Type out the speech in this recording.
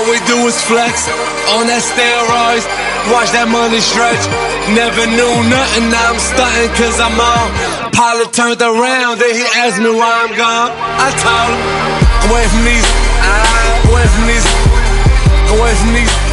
we do is flex on that steroids. Watch that money stretch. Never knew nothing, now I'm stunting cause I'm on. Pilot turned around, then he asked me why I'm gone. I told him, away from these, away from these, away from these.